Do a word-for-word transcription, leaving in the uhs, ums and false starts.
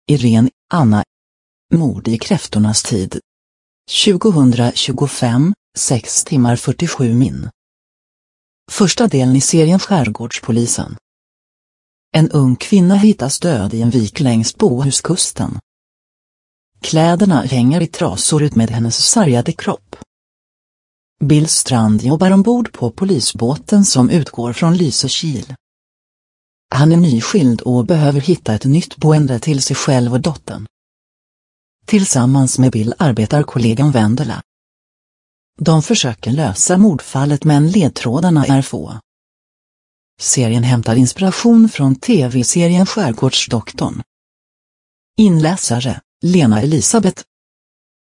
Irene, Anna. Mord i kräftornas tid. tjugohundratjugofem, sex timmar fyrtiosju min. Första delen i serien Skärgårdspolisen. En ung kvinna hittas död i en vik längs Bohuskusten. Kläderna hänger i trasor ut med hennes sargade kropp. Bill Strand jobbar ombord på polisbåten som utgår från Lysekil. Han är nyskild och behöver hitta ett nytt boende till sig själv och dottern. Tillsammans med Bill arbetar kollegan Vendela. De försöker lösa mordfallet men ledtrådarna är få. Serien hämtar inspiration från tv-serien Skärgårdsdoktorn. Inläsare, Lena Elisabeth,